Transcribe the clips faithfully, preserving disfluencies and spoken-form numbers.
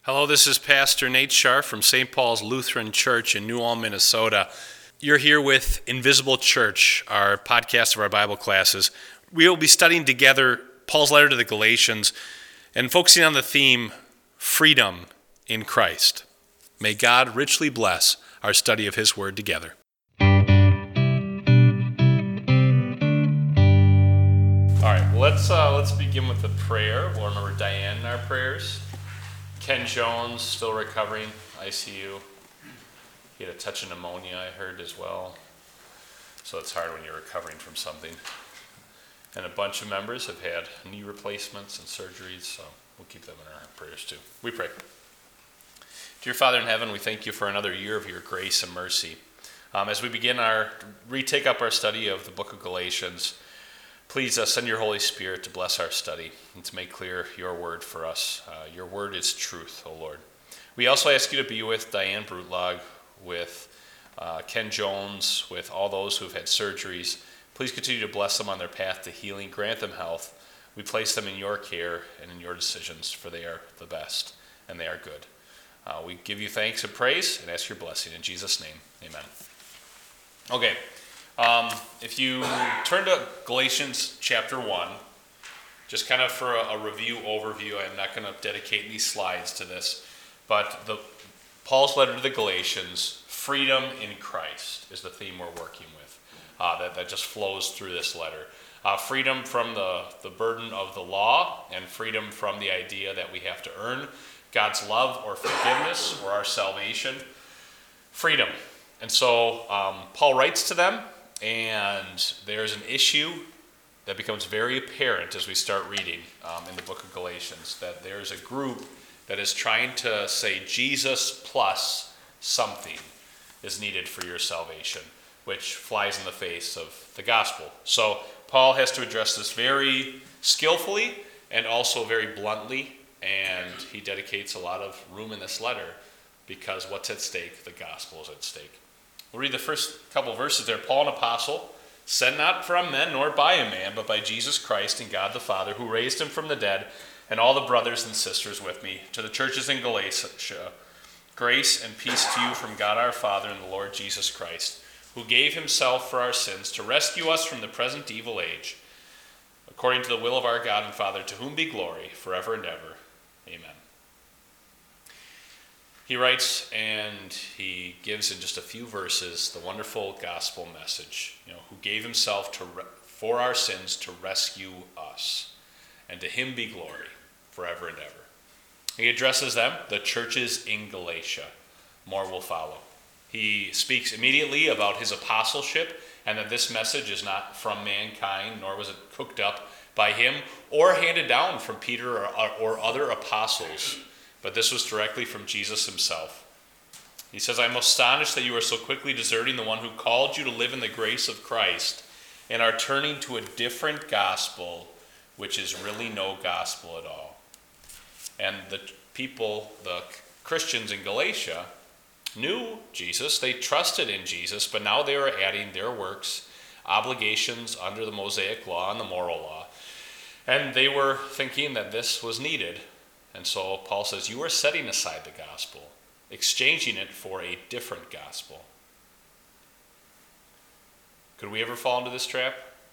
Hello, this is Pastor Nate Scharf from Saint Paul's Lutheran Church in New Ulm, Minnesota. You're here with Invisible Church, our podcast of our Bible classes. We will be studying together Paul's letter to the Galatians and focusing on the theme, freedom in Christ. May God richly bless our study of His Word together. All right, well, let's uh, let's begin with the prayer. We'll remember Diane in our prayers. Ken Jones, still recovering, I C U. He had a touch of pneumonia, I heard, as well. So it's hard when you're recovering from something. And a bunch of members have had knee replacements and surgeries, so we'll keep them in our prayers too. We pray. Dear Father in heaven, we thank you for another year of your grace and mercy. Um, as we begin our, retake up our study of the book of Galatians, please uh, send your Holy Spirit to bless our study and to make clear your word for us. Uh, your word is truth, O Lord. We also ask you to be with Diane Brutlog, with uh, Ken Jones, with all those who have had surgeries. Please continue to bless them on their path to healing. Grant them health. We place them in your care and in your decisions, for they are the best and they are good. Uh, we give you thanks and praise and ask your blessing. In Jesus' name, amen. Okay. Um, if you turn to Galatians chapter one, just kind of for a, a review overview, I'm not going to dedicate these slides to this, but the Paul's letter to the Galatians, freedom in Christ, is the theme we're working with. Uh, that, that just flows through this letter. Uh, freedom from the, the burden of the law, and freedom from the idea that we have to earn God's love or forgiveness or our salvation. Freedom. And so um, Paul writes to them. And there's an issue that becomes very apparent as we start reading um, in the book of Galatians, that there's a group that is trying to say Jesus plus something is needed for your salvation, which flies in the face of the gospel. So Paul has to address this very skillfully and also very bluntly, and he dedicates a lot of room in this letter because what's at stake? The gospel is at stake. We'll read the first couple verses there. Paul, an apostle, sent not from men nor by a man, but by Jesus Christ and God the Father, who raised him from the dead, and all the brothers and sisters with me, to the churches in Galatia, grace and peace to you from God our Father and the Lord Jesus Christ, who gave himself for our sins to rescue us from the present evil age, according to the will of our God and Father, to whom be glory forever and ever. Amen. He writes and he gives in just a few verses the wonderful gospel message, you know, who gave himself to re- for our sins to rescue us, and to him be glory forever and ever. He addresses them, the churches in Galatia. More will follow. He speaks immediately about his apostleship and that this message is not from mankind, nor was it cooked up by him or handed down from Peter or, or other apostles. But this was directly from Jesus himself. He says, I am astonished that you are so quickly deserting the one who called you to live in the grace of Christ and are turning to a different gospel, which is really no gospel at all. And the people, the Christians in Galatia, knew Jesus. They trusted in Jesus, but now they were adding their works, obligations under the Mosaic law and the moral law. And they were thinking that this was needed. And so Paul says, you are setting aside the gospel, exchanging it for a different gospel. Could we ever fall into this trap?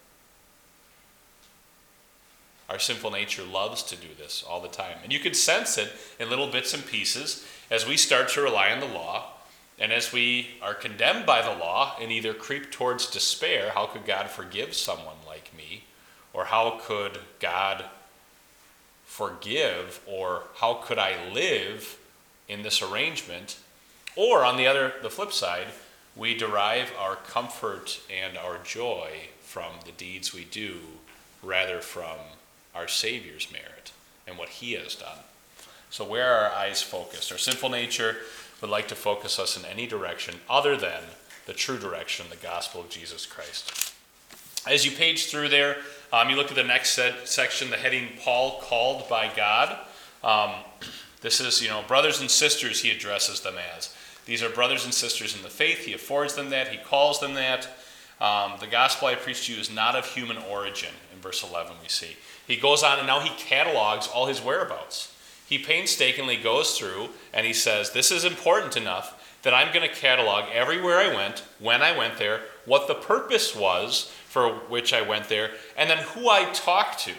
Our sinful nature loves to do this all the time. And you can sense it in little bits and pieces as we start to rely on the law, and as we are condemned by the law and either creep towards despair. How could God forgive someone like me? Or how could God forgive, or how could I live in this arrangement? Or on the other, the flip side, we derive our comfort and our joy from the deeds we do rather from our Savior's merit and what he has done. So where are our eyes focused? Our sinful nature would like to focus us in any direction other than the true direction, the gospel of Jesus Christ. As you page through there, Um, you look at the next set, section, the heading, Paul called by God. Um, this is, you know, brothers and sisters he addresses them as. These are brothers and sisters in the faith. He affords them that. He calls them that. Um, the gospel I preach to you is not of human origin, in verse eleven we see. He goes on and now he catalogs all his whereabouts. He painstakingly goes through and he says, this is important enough that I'm going to catalog everywhere I went, when I went there, what the purpose was for which I went there, and then who I talked to.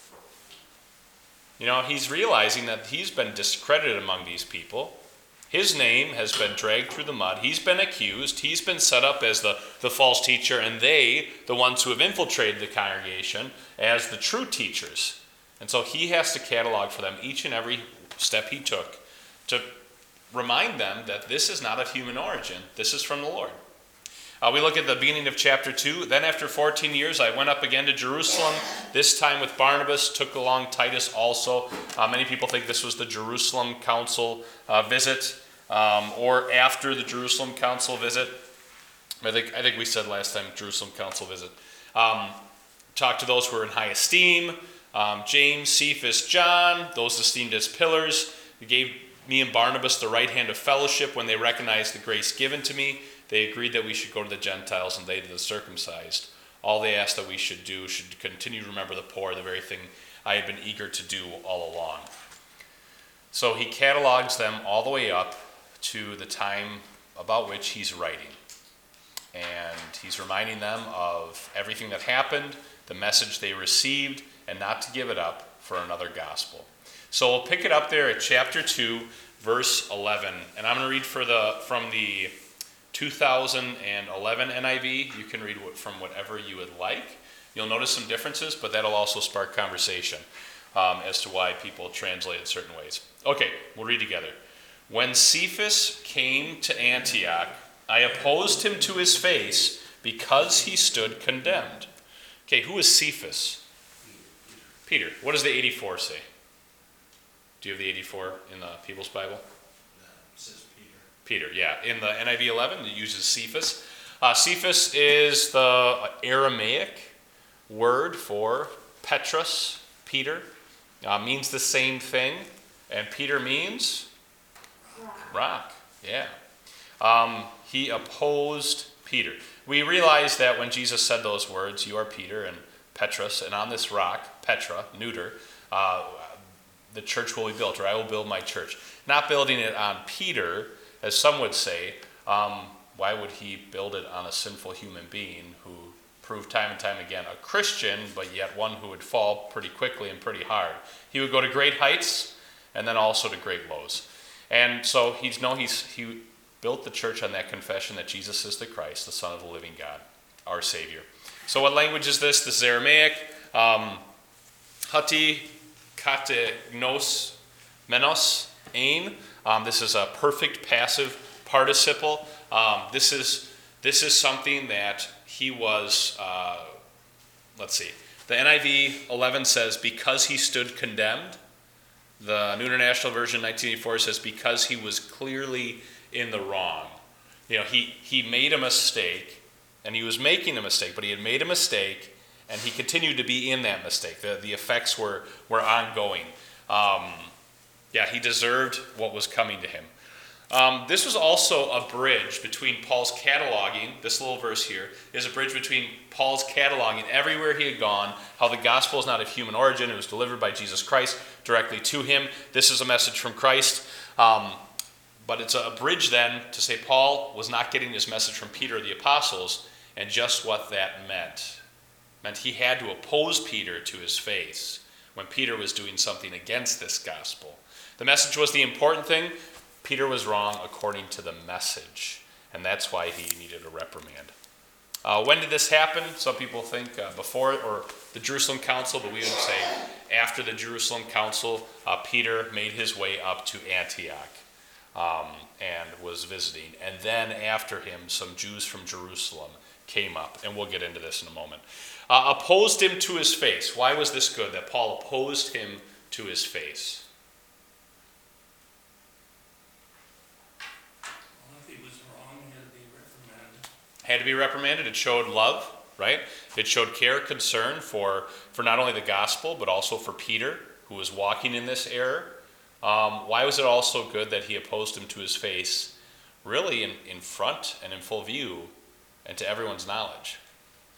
You know, he's realizing that he's been discredited among these people. His name has been dragged through the mud. He's been accused. He's been set up as the, the false teacher, and they, the ones who have infiltrated the congregation, as the true teachers. And so he has to catalog for them each and every step he took to remind them that this is not of human origin. This is from the Lord. Uh, we look at the beginning of chapter two. Then after fourteen years, I went up again to Jerusalem, this time with Barnabas, took along Titus also. Uh, many people think this was the Jerusalem council uh, visit, um, or after the Jerusalem council visit. I think, I think we said last time, Jerusalem council visit. Um, talked to those who were in high esteem, um, James, Cephas, John, those esteemed as pillars. He gave me and Barnabas the right hand of fellowship when they recognized the grace given to me. They agreed that we should go to the Gentiles and they to the circumcised. All they asked that we should do should continue to remember the poor, the very thing I had been eager to do all along. So he catalogs them all the way up to the time about which he's writing. And he's reminding them of everything that happened, the message they received, and not to give it up for another gospel. So we'll pick it up there at chapter two, verse eleven. And I'm going to read for the from the two thousand eleven N I V. You can read from whatever you would like. You'll notice some differences, but that'll also spark conversation um, as to why people translate it certain ways. Okay, we'll read together. When Cephas came to Antioch, I opposed him to his face because he stood condemned. Okay, who is Cephas? Peter. What does the eighty-four say? Do you have the eighty-four in the People's Bible? It says Peter. Peter, yeah. In the N I V eleven, it uses Cephas. Uh, Cephas is the Aramaic word for Petros, Peter. Uh, means the same thing. And Peter means? Rock. Rock, yeah. Um, he opposed Peter. We realize that when Jesus said those words, you are Peter and Petros, and on this rock, Petra, neuter, uh, the church will be built, or I will build my church. Not building it on Peter, as some would say. Um, why would he build it on a sinful human being who proved time and time again a Christian, but yet one who would fall pretty quickly and pretty hard? He would go to great heights and then also to great lows. And so he's no, he's he built the church on that confession that Jesus is the Christ, the Son of the living God, our Savior. So what language is this? This is Aramaic. Um, Hati, kate, gnos, menos, ein. Um, this is a perfect passive participle. Um, this is this is something that he was, uh, let's see. The N I V eleven says, because he stood condemned. The New International Version nineteen eighty-four says, because he was clearly in the wrong. You know, he, he made a mistake, and he was making a mistake, but he had made a mistake, and he continued to be in that mistake. The, the effects were, were ongoing. Um, yeah, he deserved what was coming to him. Um, this was also a bridge between Paul's cataloging, this little verse here, is a bridge between Paul's cataloging everywhere he had gone, how the gospel is not of human origin, it was delivered by Jesus Christ directly to him. This is a message from Christ. Um, but it's a bridge then to say Paul was not getting his message from Peter or the apostles, and just what that meant. It meant he had to oppose Peter to his face when Peter was doing something against this gospel. The message was the important thing. Peter was wrong according to the message, and that's why he needed a reprimand. Uh, when did this happen? Some people think uh, before or the Jerusalem Council, but we would say after the Jerusalem Council, uh, Peter made his way up to Antioch um, and was visiting. And then after him, some Jews from Jerusalem came up, and we'll get into this in a moment. Uh, opposed him to his face. Why was this good, that Paul opposed him to his face? Had to be reprimanded. It showed love, right? It showed care, concern for, for not only the gospel, but also for Peter, who was walking in this error. Um, why was it also good that he opposed him to his face, really in, in front and in full view, and to everyone's knowledge?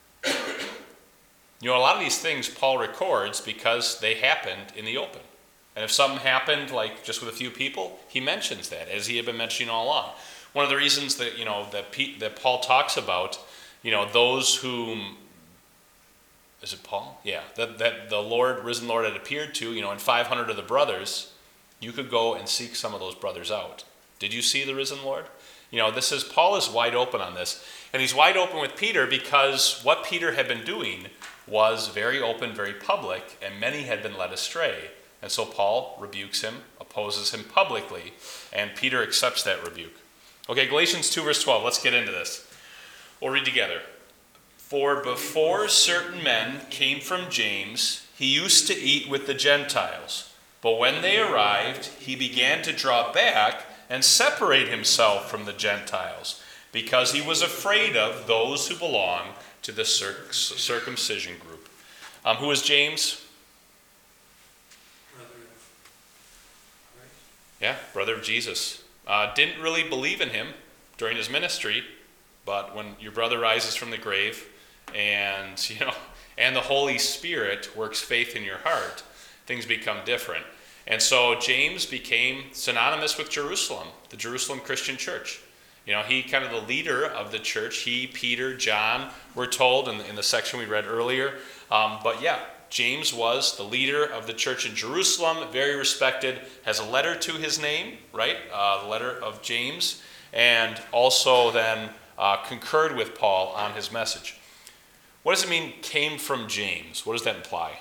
You know, a lot of these things Paul records because they happened in the open. And if something happened, like just with a few people, he mentions that, as he had been mentioning all along. One of the reasons that, you know, that, Pete, that Paul talks about, you know, those whom, is it Paul? Yeah, that, that the Lord, risen Lord had appeared to, you know, and five hundred of the brothers, you could go and seek some of those brothers out. Did you see the risen Lord? You know, this is, Paul is wide open on this. And he's wide open with Peter because what Peter had been doing was very open, very public, and many had been led astray. And so Paul rebukes him, opposes him publicly, and Peter accepts that rebuke. Okay, Galatians two, verse twelve, let's get into this. We'll read together. For before certain men came from James, he used to eat with the Gentiles. But when they arrived, he began to draw back and separate himself from the Gentiles, because he was afraid of those who belong to the circ- circumcision group. Um, who is James? Brother of Christ. Yeah, brother of Jesus. Uh, didn't really believe in him during his ministry, but when your brother rises from the grave, and you know, and the Holy Spirit works faith in your heart, things become different. And so James became synonymous with Jerusalem, the Jerusalem Christian church. You know, he kind of the leader of the church. He, Peter, John, we're told in the, in the section we read earlier. Um, but yeah, James was the leader of the church in Jerusalem, very respected, has a letter to his name, right? Uh, the letter of James, and also then uh, concurred with Paul on his message. What does it mean, came from James? What does that imply?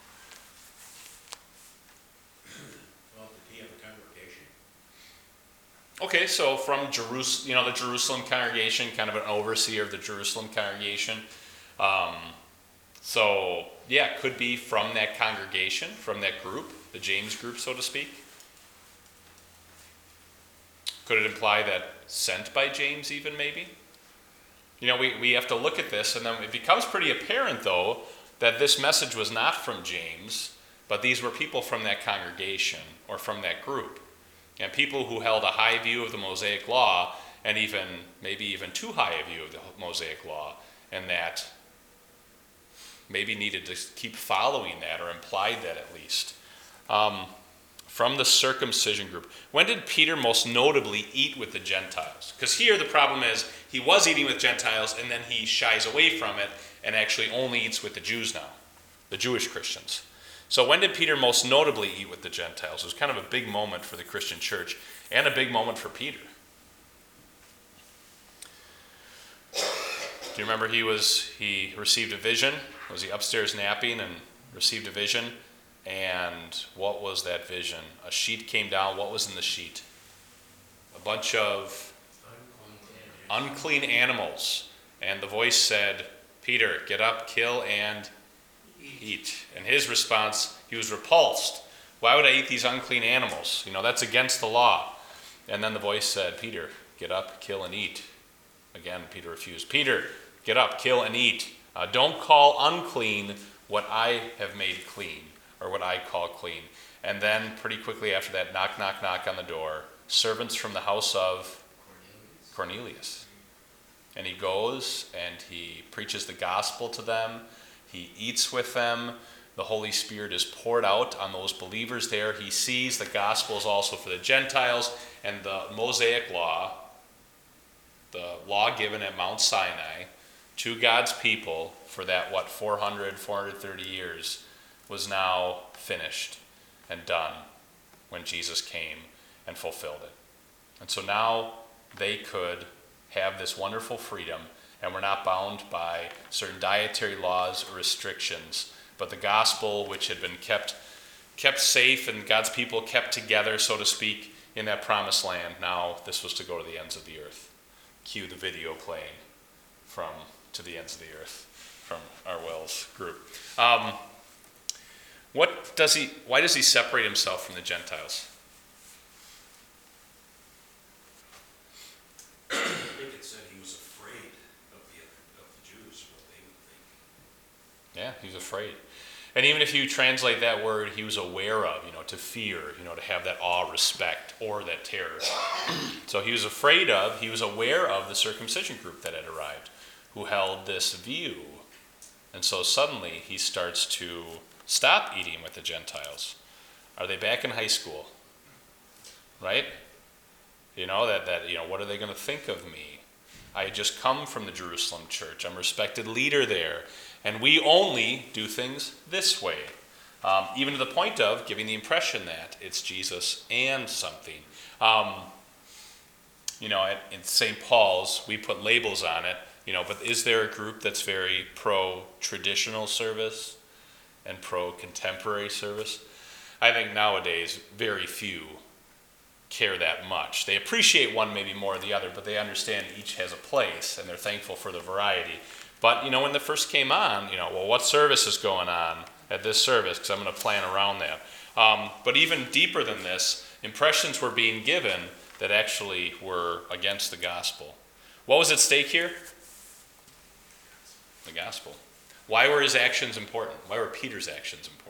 Well, did he have a congregation? Okay, so from Jerusalem, you know, the Jerusalem congregation, kind of an overseer of the Jerusalem congregation. Um, so, yeah, could be from that congregation, from that group, the James group, so to speak. Could it imply that sent by James even, maybe? You know, we, we have to look at this, and then it becomes pretty apparent, though, that this message was not from James, but these were people from that congregation or from that group. And people who held a high view of the Mosaic Law, and even, maybe even too high a view of the Mosaic Law, and that maybe needed to keep following that, or implied that at least. Um, from the circumcision group. When did Peter most notably eat with the Gentiles? Because here the problem is, he was eating with Gentiles, and then he shies away from it, and actually only eats with the Jews now, the Jewish Christians. So when did Peter most notably eat with the Gentiles? It was kind of a big moment for the Christian church, and a big moment for Peter. Do you remember he was he received a vision? Was he upstairs napping and received a vision? And what was that vision? A sheet came down. What was in the sheet? A bunch of unclean animals. And the voice said, Peter, get up, kill, and eat. And his response, he was repulsed. Why would I eat these unclean animals? You know, that's against the law. And then the voice said, Peter, get up, kill, and eat. Again, Peter refused. Peter, get up, kill, and eat. Uh, don't call unclean what I have made clean, or what I call clean. And then pretty quickly after that, knock, knock, knock on the door. Servants from the house of Cornelius. Cornelius. And he goes and he preaches the gospel to them. He eats with them. The Holy Spirit is poured out on those believers there. He sees the gospel is also for the Gentiles, and the Mosaic law, the law given at Mount Sinai to God's people for that, what, four hundred, four hundred thirty years, was now finished and done when Jesus came and fulfilled it. And so now they could have this wonderful freedom, and we're not bound by certain dietary laws or restrictions, but the gospel, which had been kept kept safe and God's people kept together, so to speak, in that promised land, now this was to go to the ends of the earth. Cue the video playing from To the Ends of the Earth from our Wells group. Um, What does he? Why does he separate himself from the Gentiles? I think it said he was afraid of the of the Jews, what they would think. Yeah, he's afraid. And even if you translate that word, he was aware of, you know, to fear, you know, to have that awe, respect, or that terror. So he was afraid of, he was aware of the circumcision group that had arrived, who held this view. And so suddenly he starts to stop eating with the Gentiles. Are they back in high school? Right? You know, that, that you know, what are they going to think of me? I just come from the Jerusalem church. I'm a respected leader there. And we only do things this way. Um, even to the point of giving the impression that it's Jesus and something. Um, you know, at, in Saint Paul's, we put labels on it. You know, but is there a group that's very pro-traditional service and pro-contemporary service? I think nowadays very few care that much. They appreciate one maybe more than the other, but they understand each has a place, and they're thankful for the variety. But, you know, when the first came on, you know, well, what service is going on at this service? Because I'm going to plan around that. Um, but even deeper than this, impressions were being given that actually were against the gospel. What was at stake here? The gospel. Why were his actions important? Why were Peter's actions important?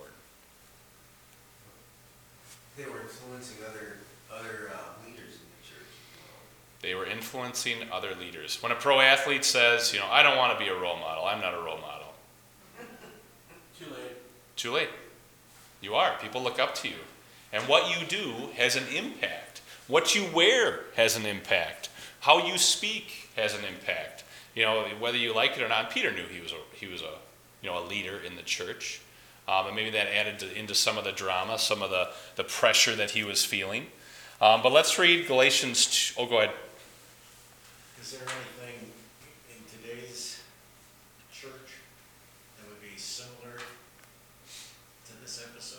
They were influencing other other uh, leaders in the church. They were influencing other leaders. When a pro athlete says, you know, I don't want to be a role model, I'm not a role model. Too late. Too late. You are. People look up to you. And what you do has an impact. What you wear has an impact. How you speak has an impact. You know, whether you like it or not, Peter knew he was a, he was a, you know, a leader in the church. Um, and maybe that added to, into some of the drama, some of the, the pressure that he was feeling. Um, but let's read Galatians two. Oh, go ahead. Is there anything in today's church that would be similar to this episode?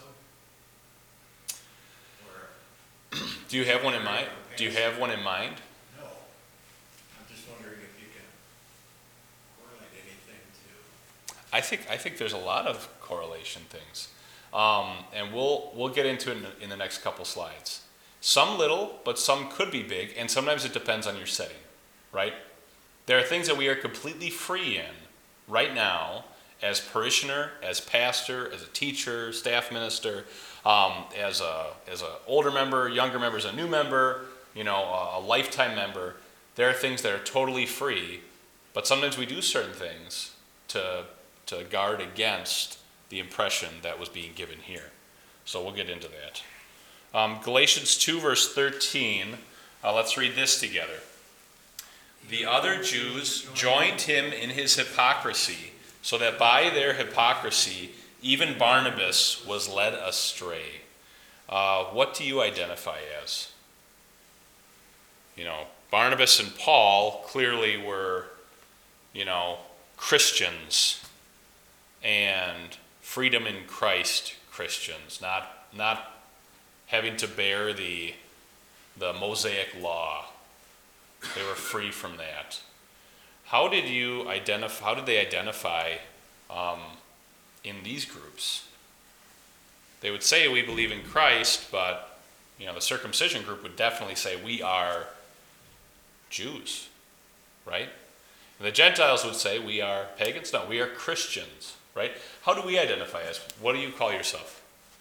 Or Do you have one in mind? Do you have one in mind? no? I'm just wondering if you can correlate anything to. I think I think there's a lot of correlation things, um, and we'll we'll get into it in the, in the next couple slides. Some little, but some could be big, and sometimes it depends on your setting, right? There are things that we are completely free in right now as parishioner, as pastor, as a teacher, staff minister, um, as a as a older member, younger member, as a new member, you know, a, a lifetime member. There are things that are totally free, but sometimes we do certain things to to guard against the impression that was being given here. So we'll get into that. Um, Galatians two, verse thirteen, uh, let's read this together. The other Jews joined him in his hypocrisy, so that by their hypocrisy, even Barnabas was led astray. Uh, what do you identify as? You know, Barnabas and Paul clearly were, you know, Christians and freedom in Christ Christians, not not having to bear the the Mosaic law. They were free from that. How did you identify? How did they identify um, in these groups? They would say we believe in Christ, but you know the circumcision group would definitely say we are Jews, right? And the Gentiles would say we are pagans. No, we are Christians, right? How do we identify as? What do you call yourself?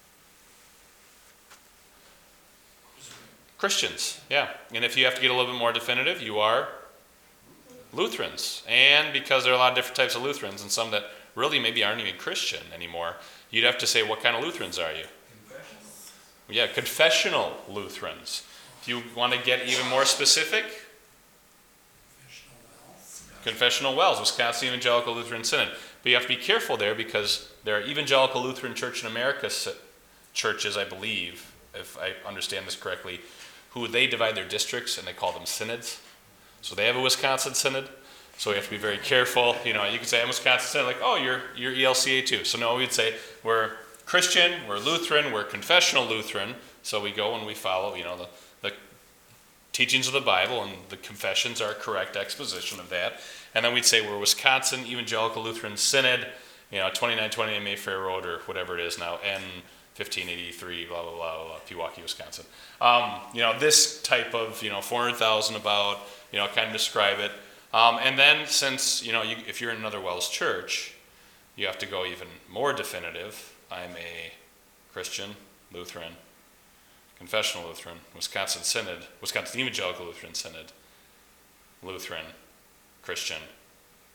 Christians, yeah. And if you have to get a little bit more definitive, you are Lutherans. And because there are a lot of different types of Lutherans, and some that really maybe aren't even Christian anymore, you'd have to say, what kind of Lutherans are you? Confessional. Yeah, confessional Lutherans. If you want to get even more specific, Confessional wells. Confessional Wells, Wisconsin Evangelical Lutheran Synod. But you have to be careful there because there are Evangelical Lutheran Church in America churches, I believe, if I understand this correctly, who they divide their districts and they call them synods. So they have a Wisconsin synod. So we have to be very careful. You know, you could say I'm Wisconsin synod, like, oh, you're you're E L C A too. So no, we'd say we're Christian, we're Lutheran, we're confessional Lutheran. So we go and we follow, you know, the, the teachings of the Bible, and the confessions are a correct exposition of that. And then we'd say we're Wisconsin Evangelical Lutheran Synod, you know, twenty-nine twenty Mayfair Road or whatever it is now, N fifteen eighty-three, blah, blah, blah, blah, Pewaukee, Wisconsin. Um, you know, this type of, you know, four hundred thousand about, you know, kind of describe it. Um, and then since, you know, you, if you're in another Wells church, you have to go even more definitive. I'm a Christian, Lutheran, confessional Lutheran, Wisconsin Synod, Wisconsin Evangelical Lutheran Synod, Lutheran, Christian,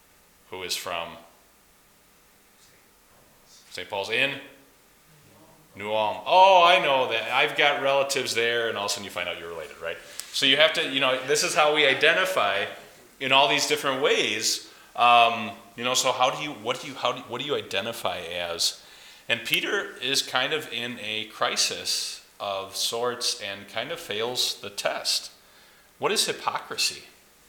who is from Saint Paul's in New Ulm. Oh, I know that. I've got relatives there, and all of a sudden you find out you're related, right? So you have to, you know, this is how we identify in all these different ways. Um, you know, so how do you, what do you, how do, what do you identify as? And Peter is kind of in a crisis of sorts and kind of fails the test. What is hypocrisy?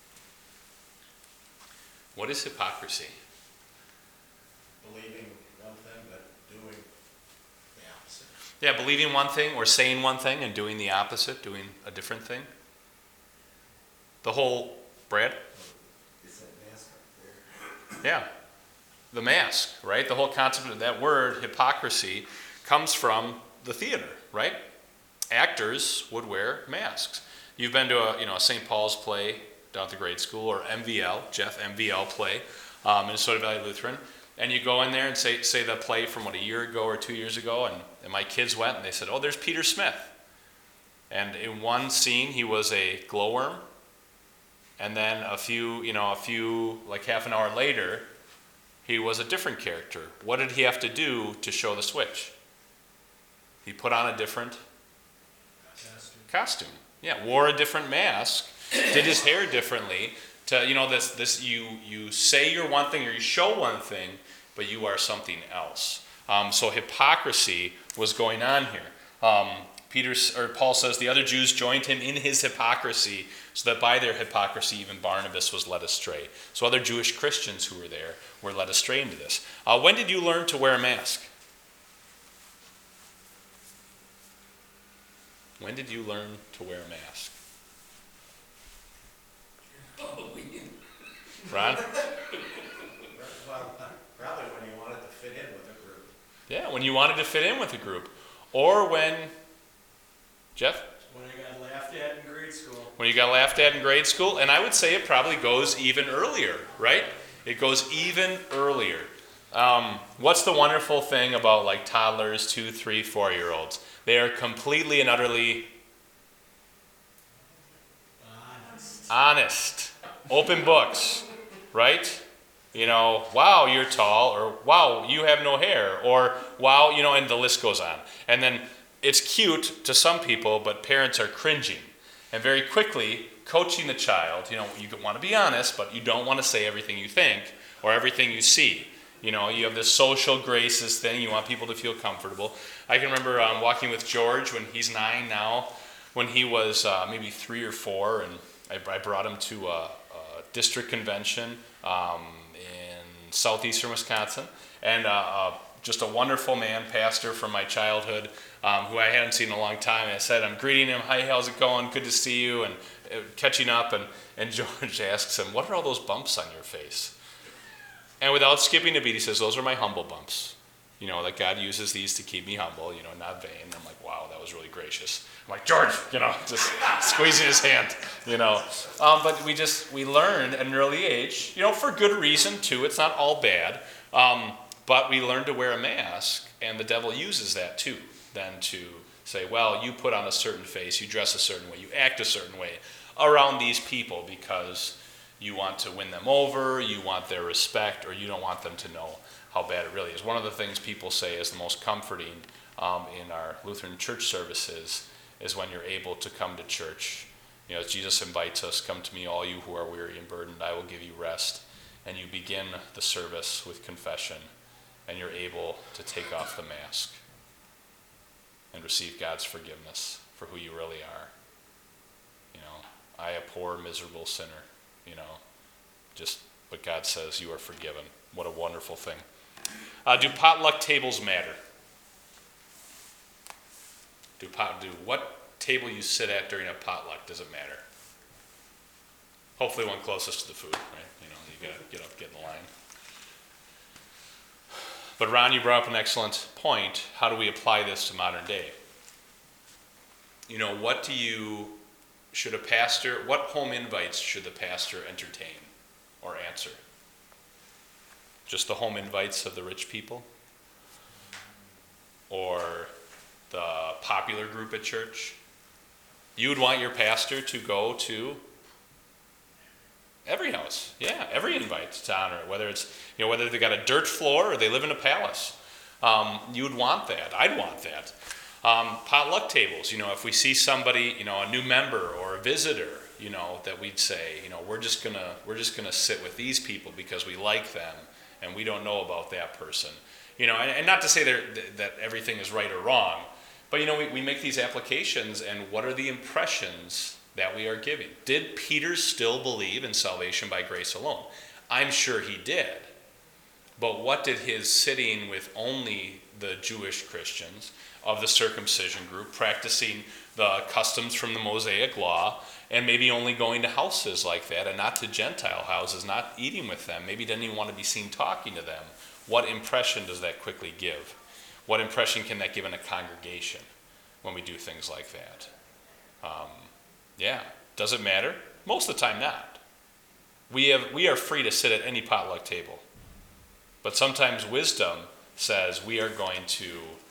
What is hypocrisy? Believing one thing but doing the opposite. Yeah, believing one thing or saying one thing and doing the opposite, doing a different thing. The whole, Brad? It's that mask up there. Yeah, the mask, right? The whole concept of that word, hypocrisy, comes from the theater, right? Actors would wear masks. You've been to a, you know, a Saint Paul's play down at the grade school, or M V L, Jeff M V L play, um, Minnesota Valley Lutheran, and you go in there and say say the play from what, a year ago or two years ago, and, and my kids went and they said, oh, there's Peter Smith. And in one scene, he was a glowworm, and then a few, you know, a few, like half an hour later, he was a different character. What did he have to do to show the switch? He put on a different costume. Yeah, wore a different mask, did his hair differently. To, you know, this this you you say you're one thing or you show one thing, but you are something else. Um, so hypocrisy was going on here. Um, Peter or Paul says the other Jews joined him in his hypocrisy, so that by their hypocrisy even Barnabas was led astray. So other Jewish Christians who were there were led astray into this. Uh, when did you learn to wear a mask? When did you learn to wear a mask? Ron? Well, probably when you wanted to fit in with a group. Yeah, when you wanted to fit in with a group. Or when, Jeff? When I got laughed at in grade school. When you got laughed at in grade school. And I would say it probably goes even earlier, right? It goes even earlier. Um, what's the wonderful thing about like toddlers, two, three, four-year-olds? They are completely and utterly Honest. honest. Open books, right? You know, wow, you're tall, or wow, you have no hair, or wow, you know, and the list goes on. And then it's cute to some people, but parents are cringing. And very quickly, coaching the child, you know, you want to be honest, but you don't want to say everything you think or everything you see. You know, you have this social graces thing. You want people to feel comfortable. I can remember um, walking with George when he's nine now, when he was uh, maybe three or four, and I, I brought him to a, a district convention um, in southeastern Wisconsin, and uh, uh, just a wonderful man, pastor from my childhood, um, who I hadn't seen in a long time. And I said, I'm greeting him. Hi, how's it going? Good to see you, and uh, catching up. And, and George asks him, what are all those bumps on your face? And without skipping a beat, he says, those are my humble bumps. You know, that God uses these to keep me humble, you know, not vain. And I'm like, wow, that was really gracious. I'm like, George, you know, just squeezing his hand, you know. Um, but we just, we learned at an early age, you know, for good reason too. It's not all bad. Um, but we learned to wear a mask, and the devil uses that too, then to say, well, you put on a certain face, you dress a certain way, you act a certain way around these people because you want to win them over, you want their respect, or you don't want them to know how bad it really is. One of the things people say is the most comforting um, in our Lutheran church services is when you're able to come to church. You know, as Jesus invites us, come to me, all you who are weary and burdened, I will give you rest. And you begin the service with confession, and you're able to take off the mask and receive God's forgiveness for who you really are. You know, I, a poor, miserable sinner. You know, just, but God says you are forgiven. What a wonderful thing. Uh, do potluck tables matter? Do pot, do what table you sit at during a potluck, does it matter? Hopefully one closest to the food, right? You know, you gotta get up, get in the line. But Ron, you brought up an excellent point. How do we apply this to modern day? You know, what do you Should a pastor, what home invites should the pastor entertain or answer? Just the home invites of the rich people? Or the popular group at church? You would want your pastor to go to every house. Yeah, every invite to honor it. Whether it's, you know, whether they got a dirt floor or they live in a palace. Um, you would want that. I'd want that. Um, potluck tables, you know, if we see somebody, you know, a new member or a visitor, you know, that we'd say, you know, we're just gonna we're just gonna sit with these people because we like them and we don't know about that person. You know, and, and not to say that, that everything is right or wrong, but you know, we, we make these applications, and what are the impressions that we are giving? Did Peter still believe in salvation by grace alone? I'm sure he did. But what did his sitting with only the Jewish Christians of the circumcision group, practicing the customs from the Mosaic law, and maybe only going to houses like that and not to Gentile houses, not eating with them, maybe didn't even want to be seen talking to them? What impression does that quickly give? What impression can that give in a congregation when we do things like that? Um, yeah, does it matter? Most of the time not. We have we are free to sit at any potluck table. But sometimes wisdom says we are going to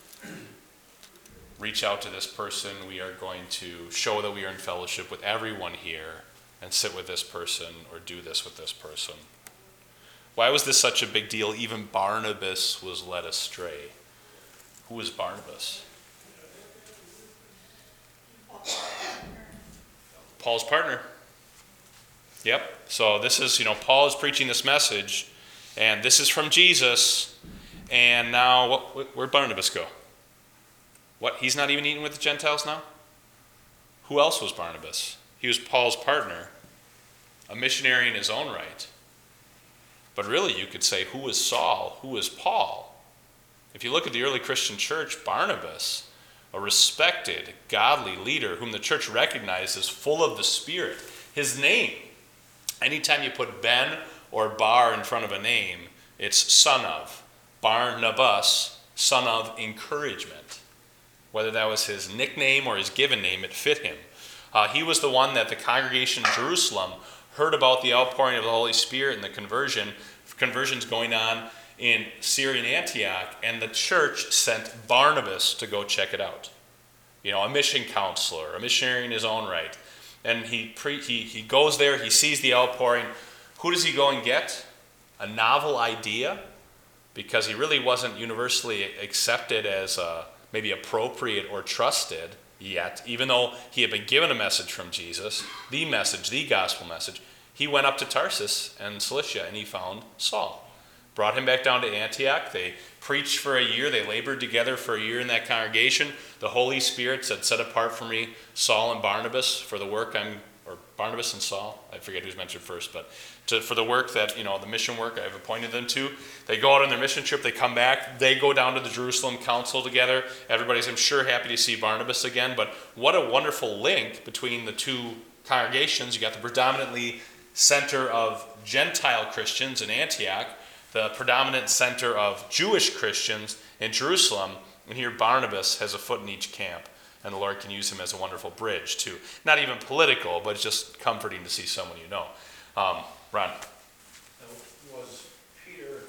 reach out to this person, we are going to show that we are in fellowship with everyone here and sit with this person or do this with this person. Why was this such a big deal? Even Barnabas was led astray. Who was Barnabas? Paul's partner. Yep. So this is, you know, Paul is preaching this message, and this is from Jesus, and now what, where'd Barnabas go? What, he's not even eating with the Gentiles now? Who else was Barnabas? He was Paul's partner, a missionary in his own right. But really, you could say, who was Saul? Who was Paul? If you look at the early Christian church, Barnabas, a respected, godly leader whom the church recognized as full of the Spirit. His name, anytime you put Ben or Bar in front of a name, it's son of. Barnabas, son of encouragement. Whether that was his nickname or his given name, it fit him. Uh, he was the one that the congregation in Jerusalem heard about the outpouring of the Holy Spirit and the conversion, conversions going on in Syrian Antioch, and the church sent Barnabas to go check it out. You know, a mission counselor, a missionary in his own right. And he, pre- he, he goes there, he sees the outpouring. Who does he go and get? A novel idea? Because he really wasn't universally accepted as uh, maybe appropriate or trusted yet, even though he had been given a message from Jesus, the message, the gospel message. He went up to Tarsus and Cilicia, and he found Saul. Brought him back down to Antioch. They preached for a year. They labored together for a year in that congregation. The Holy Spirit said, set apart for me Saul and Barnabas for the work I'm, or Barnabas and Saul, I forget who's mentioned first, but to, for the work that, you know, the mission work I've appointed them to. They go out on their mission trip. They come back. They go down to the Jerusalem council together. Everybody's, I'm sure, happy to see Barnabas again. But what a wonderful link between the two congregations. You got the predominantly center of Gentile Christians in Antioch, the predominant center of Jewish Christians in Jerusalem, and here Barnabas has a foot in each camp, and the Lord can use him as a wonderful bridge too. Not even political, but it's just comforting to see someone you know. Um, Ron. Now, was Peter,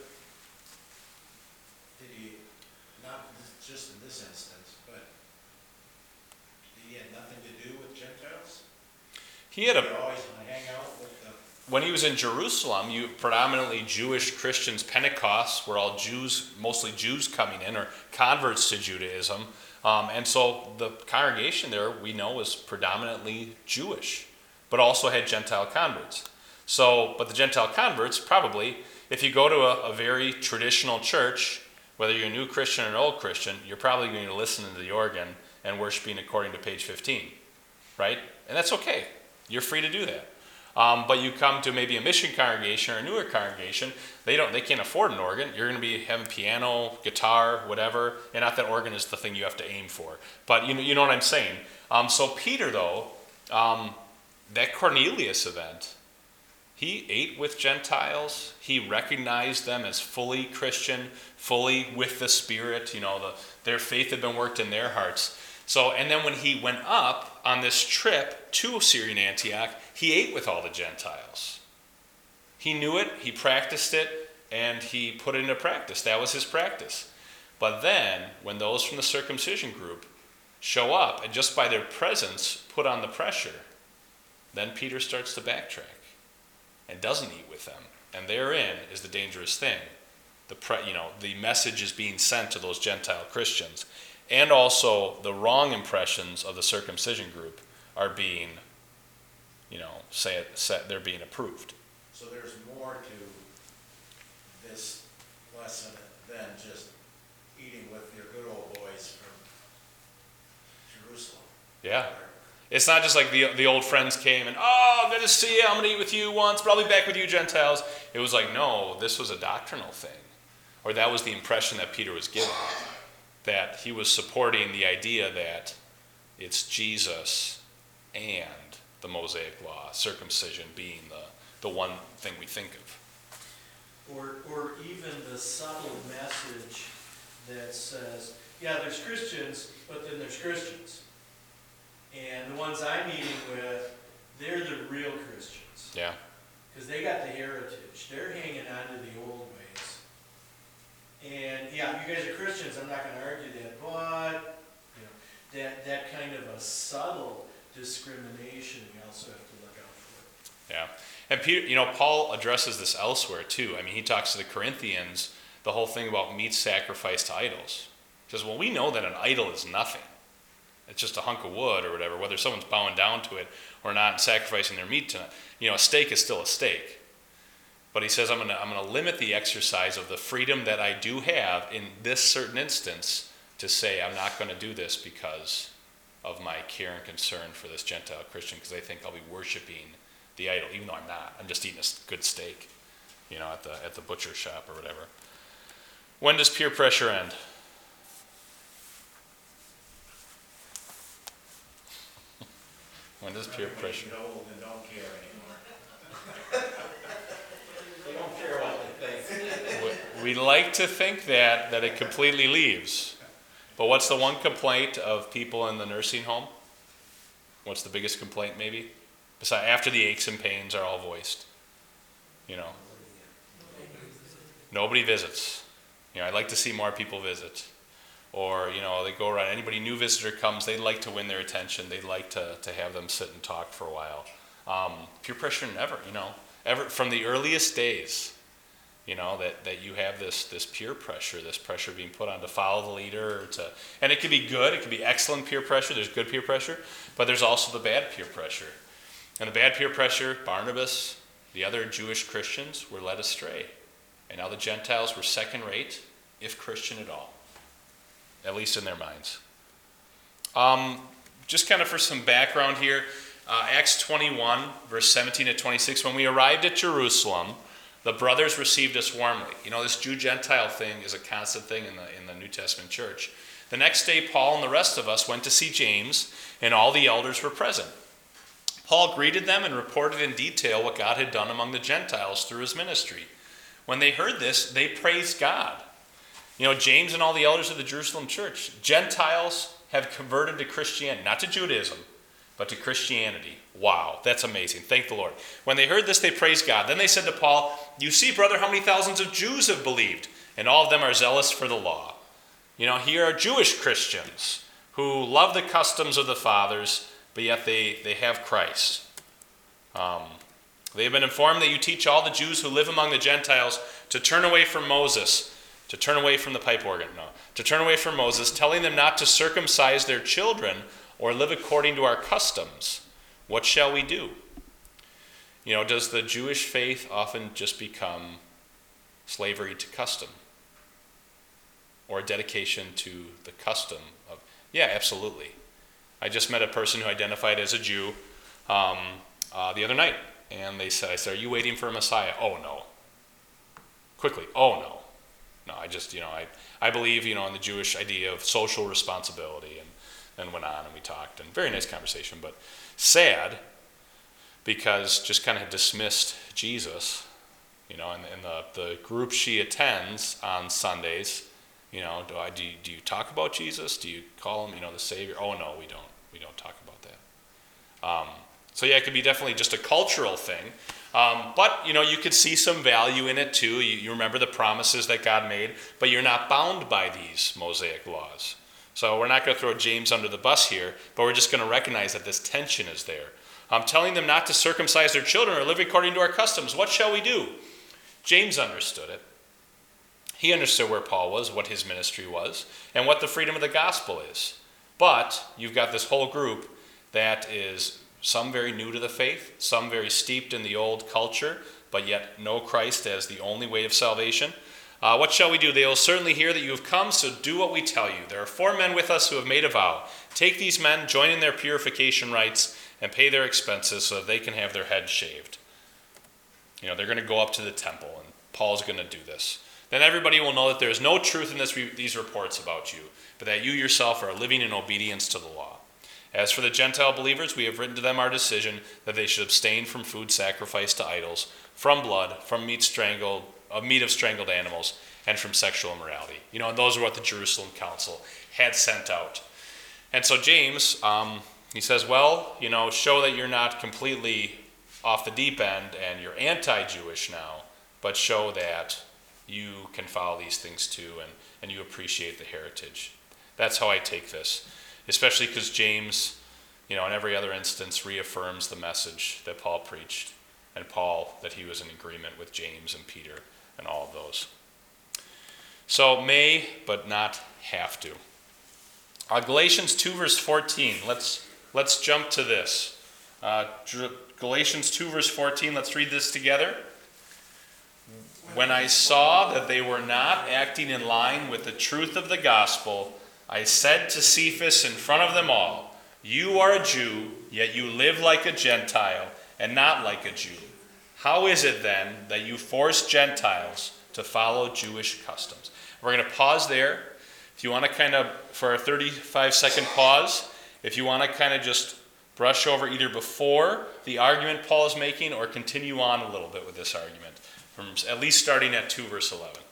did he, not just in this instance, but he had nothing to do with Gentiles? He had Did he a always hang out with the... When he was in Jerusalem, you predominantly Jewish Christians, Pentecost, were all Jews, mostly Jews coming in, or converts to Judaism. Um, and so the congregation there, we know, was predominantly Jewish, but also had Gentile converts. So, but the Gentile converts, probably, if you go to a, a very traditional church, whether you're a new Christian or an old Christian, you're probably going to listen to the organ and worshiping according to page fifteen, right? And that's okay. You're free to do that. Um, but you come to maybe a mission congregation or a newer congregation, they don't, they can't afford an organ. You're going to be having piano, guitar, whatever, and not that organ is the thing you have to aim for. But you know, you know what I'm saying. Um, so Peter, though, um, that Cornelius event, he ate with Gentiles. He recognized them as fully Christian, fully with the Spirit. You know, the, their faith had been worked in their hearts. So, and then when he went up on this trip to Syrian Antioch, he ate with all the Gentiles. He knew it, he practiced it, and he put it into practice. That was his practice. But then, when those from the circumcision group show up, and just by their presence put on the pressure, then Peter starts to backtrack and doesn't eat with them. And therein is the dangerous thing. the pre, you know the message is being sent to those Gentile Christians, and also the wrong impressions of the circumcision group are being, you know, say it, set, they're being approved. So there's more to this lesson than just eating with your good old boys from Jerusalem. Yeah. It's not just like the the old friends came and, oh, good to see you, I'm going to eat with you once, but I'll be back with you Gentiles. It was like, no, this was a doctrinal thing. Or that was the impression that Peter was giving. That he was supporting the idea that it's Jesus and the Mosaic law, circumcision being the, the one thing we think of. Or, or even the subtle message that says, yeah, there's Christians, but then there's Christians. And the ones I'm meeting with, they're the real Christians. Yeah. Because they got the heritage. They're hanging on to the old ways. And yeah, you guys are Christians, I'm not going to argue that, but you know, that, that kind of a subtle discrimination we also have to look out for. Yeah. And Peter, you know, Paul addresses this elsewhere too. I mean, he talks to the Corinthians, the whole thing about meat sacrificed to idols. He says, well, we know that an idol is nothing. It's just a hunk of wood or whatever, whether someone's bowing down to it or not and sacrificing their meat to it. You know, a steak is still a steak. But he says, I'm going to I'm going to limit the exercise of the freedom that I do have in this certain instance to say I'm not going to do this because of my care and concern for this Gentile Christian, because they think I'll be worshiping the idol, even though I'm not. I'm just eating a good steak, you know, at the at the butcher shop or whatever. When does peer pressure end? When does peer pressure? Get old and don't care anymore. They don't care what they think. We like to think that that it completely leaves. But what's the one complaint of people in the nursing home? What's the biggest complaint maybe? Besides, after the aches and pains are all voiced. You know. Nobody visits. You know, I'd like to see more people visit. Or, you know, they go around, anybody new visitor comes, they'd like to win their attention. They'd like to, to have them sit and talk for a while. Um, peer pressure never, you know, ever from the earliest days, you know, that, that you have this this peer pressure, this pressure being put on to follow the leader, or to, and it could be good, it could be excellent peer pressure, there's good peer pressure, but there's also the bad peer pressure. And the bad peer pressure, Barnabas, the other Jewish Christians were led astray. And now the Gentiles were second rate, if Christian at all. At least in their minds. Um, just kind of for some background here, uh, Acts twenty-one, verse seventeen to twenty-six, when we arrived at Jerusalem, the brothers received us warmly. You know, this Jew-Gentile thing is a constant thing in the, in the New Testament church. The next day, Paul and the rest of us went to see James, and all the elders were present. Paul greeted them and reported in detail what God had done among the Gentiles through his ministry. When they heard this, they praised God. You know, James and all the elders of the Jerusalem church, Gentiles have converted to Christianity, not to Judaism, but to Christianity. Wow, that's amazing. Thank the Lord. When they heard this, they praised God. Then they said to Paul, you see, brother, how many thousands of Jews have believed, and all of them are zealous for the law. You know, here are Jewish Christians who love the customs of the fathers, but yet they, they have Christ. Um, they have been informed that you teach all the Jews who live among the Gentiles to turn away from Moses, to turn away from the pipe organ, no, to turn away from Moses, telling them not to circumcise their children or live according to our customs. What shall we do? You know, does the Jewish faith often just become slavery to custom? Or a dedication to the custom of, yeah, absolutely. I just met a person who identified as a Jew um, uh, the other night, and they said, I said, are you waiting for a Messiah? Oh, no. Quickly, oh, no. No, I just, you know, I, I believe, you know, in the Jewish idea of social responsibility, and then went on and we talked, and very nice conversation, but sad because just kind of dismissed Jesus, you know, and, and the, the group she attends on Sundays, you know, do I do you, do you talk about Jesus? Do you call him, you know, the Savior? Oh, no, we don't. We don't talk about that. Um, so yeah, it could be definitely just a cultural thing. Um, but, you know, you could see some value in it too. You, you remember the promises that God made, but you're not bound by these Mosaic laws. So we're not going to throw James under the bus here, but we're just going to recognize that this tension is there. I'm telling them not to circumcise their children or live according to our customs. What shall we do? James understood it. He understood where Paul was, what his ministry was, and what the freedom of the gospel is. But you've got this whole group that is some very new to the faith, some very steeped in the old culture, but yet know Christ as the only way of salvation. Uh, what shall we do? They will certainly hear that you have come, so do what we tell you. There are four men with us who have made a vow. Take these men, join in their purification rites, and pay their expenses so that they can have their heads shaved. You know, they're going to go up to the temple, and Paul's going to do this. Then everybody will know that there is no truth in this, these reports about you, but that you yourself are living in obedience to the law. As for the Gentile believers, we have written to them our decision that they should abstain from food sacrificed to idols, from blood, from meat strangled, of meat of strangled animals, and from sexual immorality. You know, and those are what the Jerusalem Council had sent out. And so James, um, he says, well, you know, show that you're not completely off the deep end and you're anti-Jewish now, but show that you can follow these things too, and, and you appreciate the heritage. That's how I take this, especially because James, you know, in every other instance, reaffirms the message that Paul preached, and Paul, that he was in agreement with James and Peter and all of those. So may, but not have to. Uh, Galatians two, verse fourteen. Let's, let's jump to this. Uh, Galatians two, verse fourteen. Let's read this together. When I saw that they were not acting in line with the truth of the gospel, I said to Cephas in front of them all, you are a Jew, yet you live like a Gentile and not like a Jew. How is it then that you force Gentiles to follow Jewish customs? We're going to pause there. If you want to kind of, for a thirty-five second pause, if you want to kind of just brush over either before the argument Paul is making or continue on a little bit with this argument, from at least starting at two verse eleven.